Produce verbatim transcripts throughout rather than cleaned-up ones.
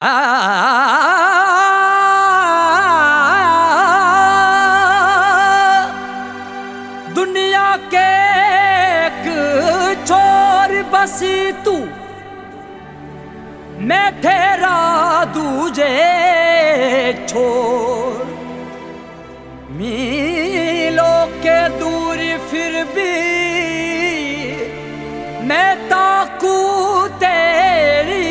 दुनिया के एक छोर बसी तू, मैं तेरा दूजे छोर। मीलों के दूरी फिर भी मैं ताकू तेरी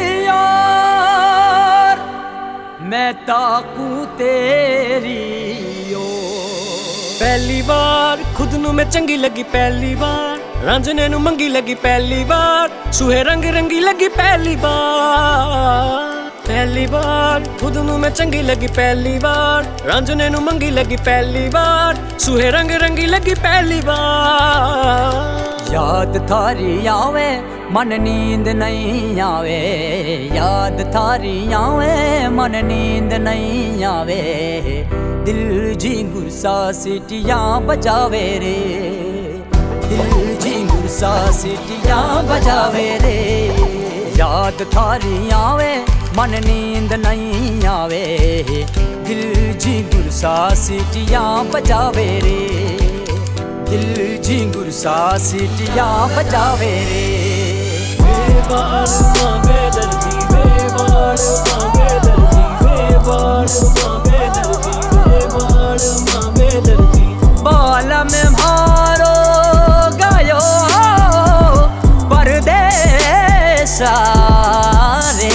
ओर, मैं ताकू तेरी ओर। पहली बार खुद नू मैं चंगी लगी, पहली बार रांझने नू मंगी लगी, पहली बार सुहे रंग रंगी लगी, पहली बार। पहली बार खुद नू मैं चंगी लगी, पहली बार रांझने नू मंगी लगी, पहली बार सुहे रंग रंगी लगी, पहली बार। याद थारी आवे मन नींद नहीं आवे, याद थारी आवे मन नींद नहीं आवे। दिल झिंगुर सा सीटियां बजावे रे, दिल झिंगुर सा सीटियां बजावे रे। याद थारी आवे मन नींद नहीं आवे, दिल झिंगुर सा सीटियां बजावे रे, दिल झिंगुर सा सीटियां बजावे रे। बेबार मां बेदर्दी, बेबार मां बेदर्दी, बेबार मां बेदर्दी, बेबार मां बेदर्दी। बाल में मारो गायो परदेसा रे,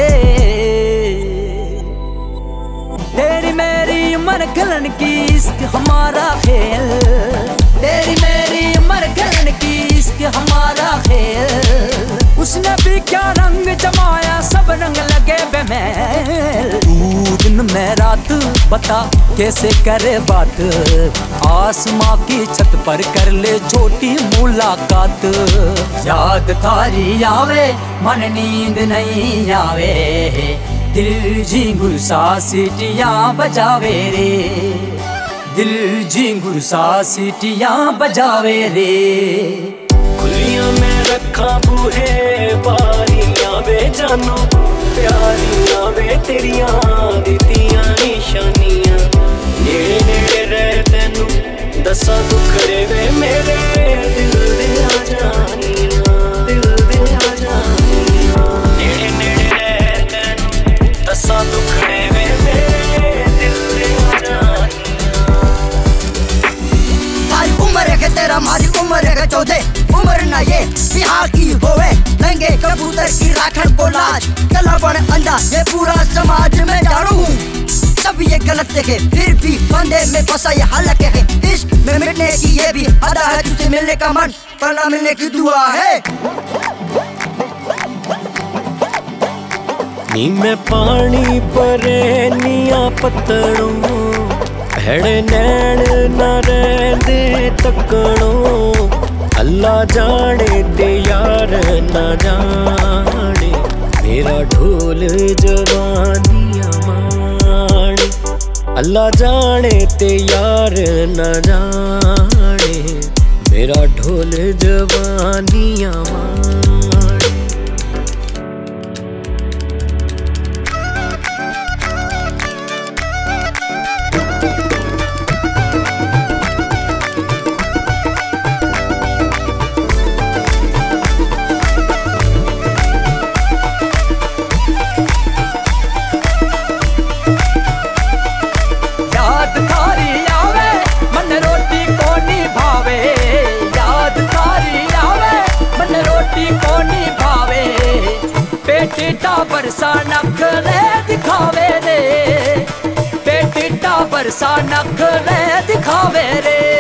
तेरी मेरी उम्र गलन की इश्क हमारा खेल, तेरी मेरी उम्र गलन की इश्क हमारा खेल। उसने भी क्या रंग जमाया सब रंग लगे बेमेल। तू दिन में रात बता कैसे करे बात, आसमां की छत पर कर ले छोटी मुलाकात। याद थारी आवे मन नींद नहीं आवे, दिल झिंगुर सा सीटियां बजावे रे, दिल झिंगुर सा सीटियां बजावे रे। खुलियां में रखा बूहे बारियां वे जानो, प्यारियां वे तेरियां दितियां निशानियां। नेड़े नेड़े रह तैनू दसा दुखड़े वे मेरे, दिल दे आ जानियां, दिल दे आ जानियां। नेड़े नेड़े रह तैनू दसा दुखड़े वे मेरे, दिल दे आ जानियां। तारी उम्र है तेरा मारी उम्र है चौदह, उम्र ना ये बिहार की होवे लंगे कबूतर की राखण को लाज। कला बन अंधा ये पूरा समाज में जानू हूँ, सब ये गलत देखे फिर भी बंदे में फंसा ये हालत है। इश्क में मिलने की ये भी अदा है, तुझसे मिलने का मन पर ना मिलने की दुआ है। नी मैं पानी परे निया पत्तड़ों, भैड़े नैन न रहंदे तकड़ों। अल्लाह जाने ते यार न जाने, मेरा ढोल जवानियां माने। अल्लाह जाने ते यार न जाने, मेरा ढोल जवानियां माने। पेटिटा बरसा नखरे दिखावे रे, पेटिटा बरसा नखरे दिखावे रे।